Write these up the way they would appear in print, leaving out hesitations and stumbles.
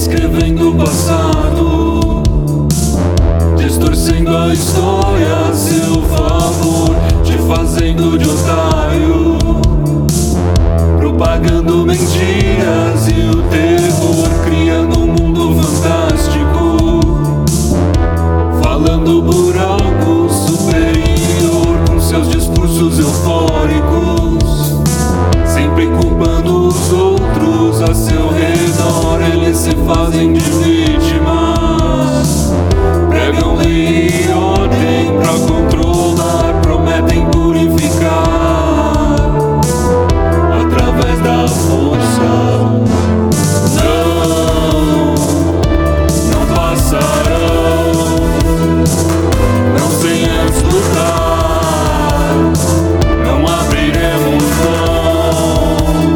reescrevendo o passado, distorcendo a história a seu favor, te fazendo de otário, propagando mentiras e o terror, criando um mundo fantástico, falando por algo superior, com seus discursos eufóricos, sempre culpando os outros a seu redor. Eles se fazem de vítimas, pregam lei e ordem pra controlar, prometem purificar através da força. Não, não passarão, não sem antes lutar, não abriremos mão.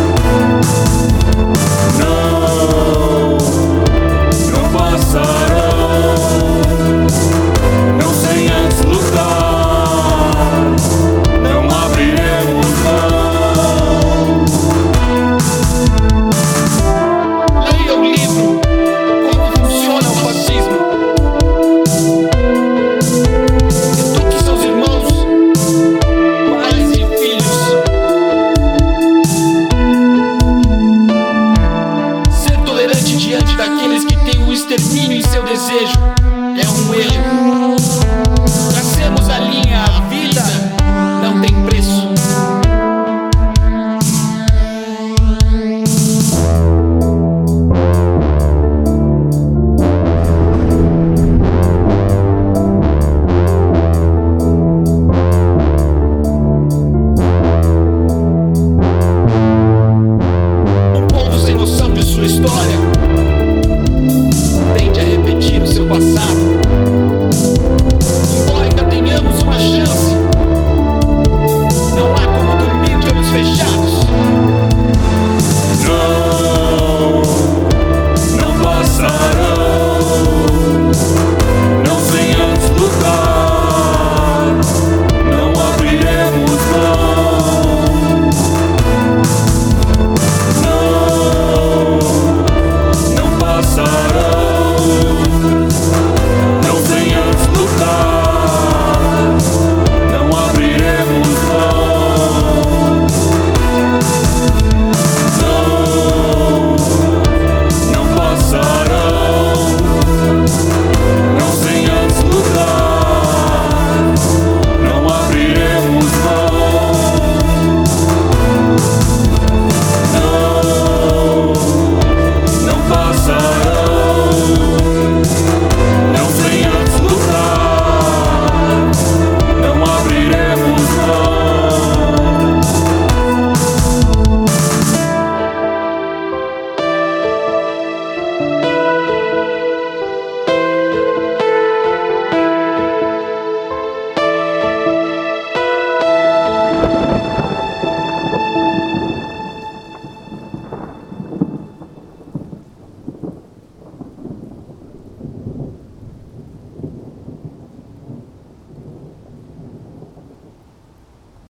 Não, não passarão, não sem antes lutar, não abriremos mão. Leia o livro Como Funciona o Fascismo. Eduque seus irmãos, pais e filhos. Ser tolerante diante daqueles que têm o extermínio em seu desejo é um erro. Tracemos a linha, a vida não tem preço. Um povo sem noção de sua história